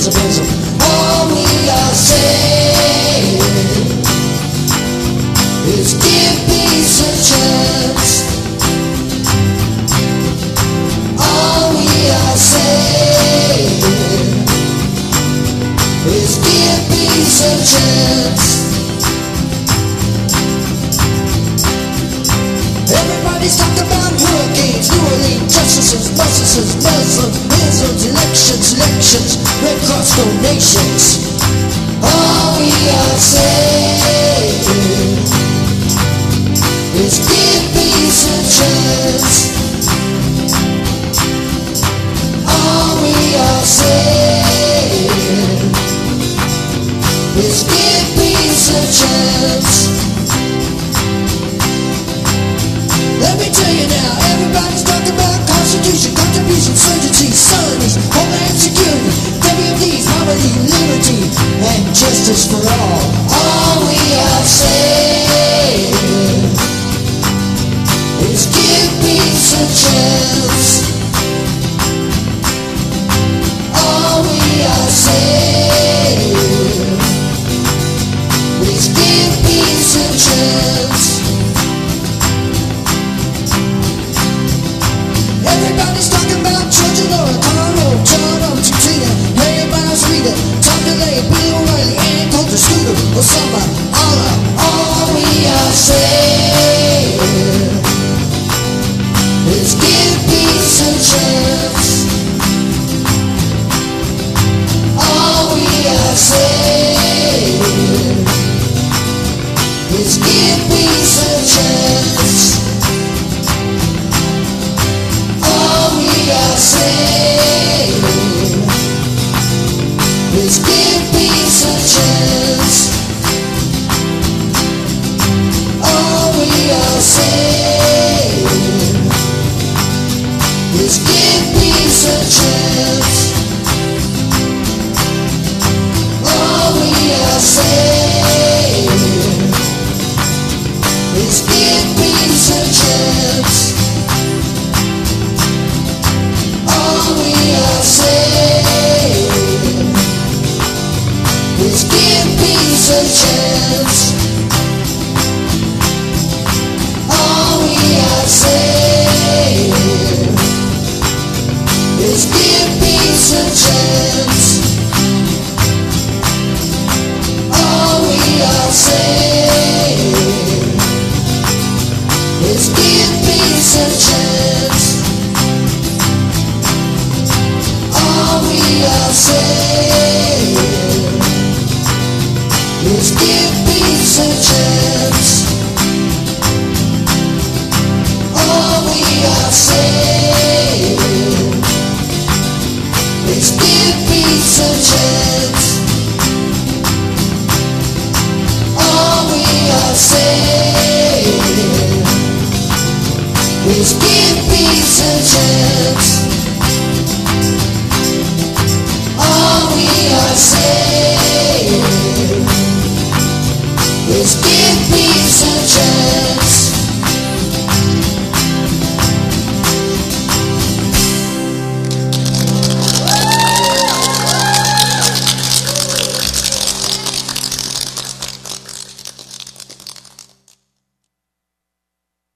pessimism. All we are saying is give peace a chance. All we are saying is give peace a chance. Everybody's talking about hurricanes, New Orleans, justices, businesses, Muslims, elections, Red Cross donations. All we are saying is give peace a chance. All we are saying is give peace a chance. Let me tell you now, everybody's talking about Constitution, contribution, insurgency, felonies, homeland security, WMDs, harmony, liberty, and justice for all.